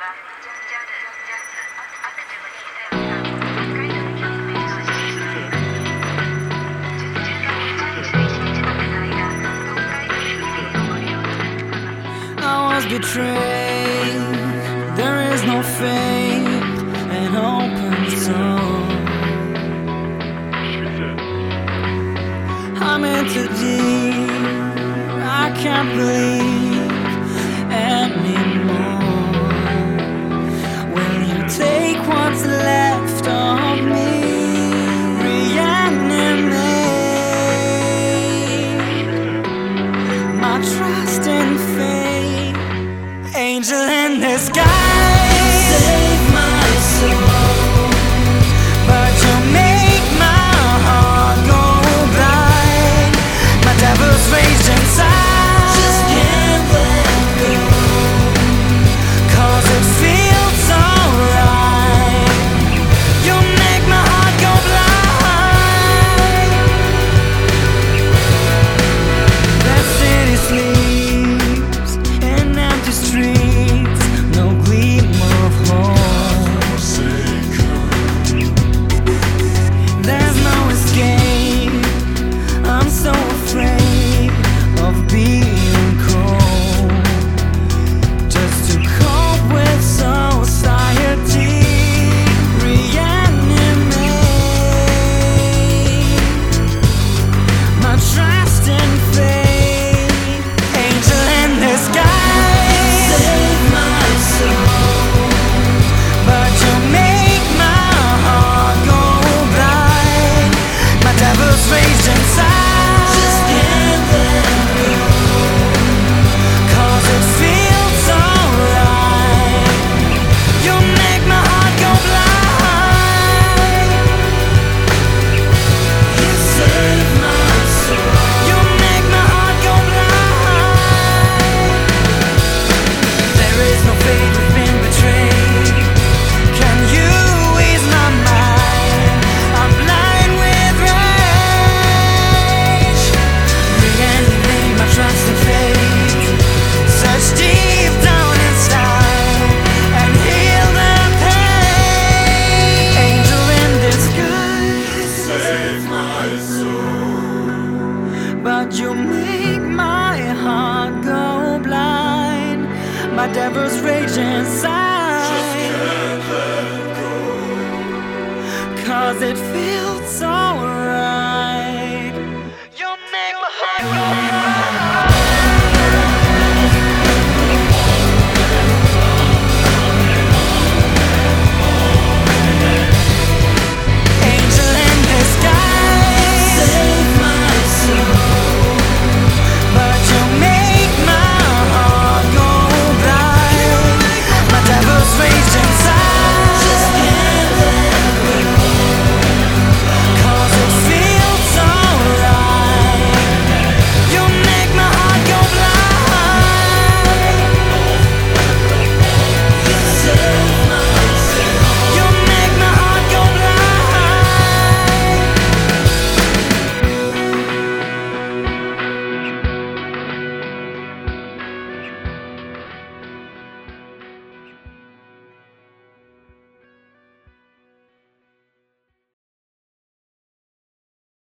was betrayed. There is no faith and open soul. I'm in too deep. I can't believe anymore. Will you take what's left of me? Reanimate my trust and faith. Angel in disguise, save my soul. But you make my heart go blind. My devil's rage inside, just can't let go. 'Cause it feels so right. You make my heart go blind. That city sleeps in empty streets, no gleam of home. There's no escape, I'm so afraid of being cold. Just to cope with society, reanimate my trust and faith. Angel in disguise, save my soul. But you make my heart go blind. My devil's rage inside, just can't let go. 'Cause it feels so right. You make my heart go blind. You save my soul. You make my heart go blind. There is no fate, we've been betrayed. Can you ease my mind? I'm blind with rage. Reanimate my trust and faith. Search deep down inside and heal the pain. Angel in disguise, save my soul. But you make my heart go blind. My devil's rage inside, just can't let go. 'Cause it feels so right. You make my heart go blind.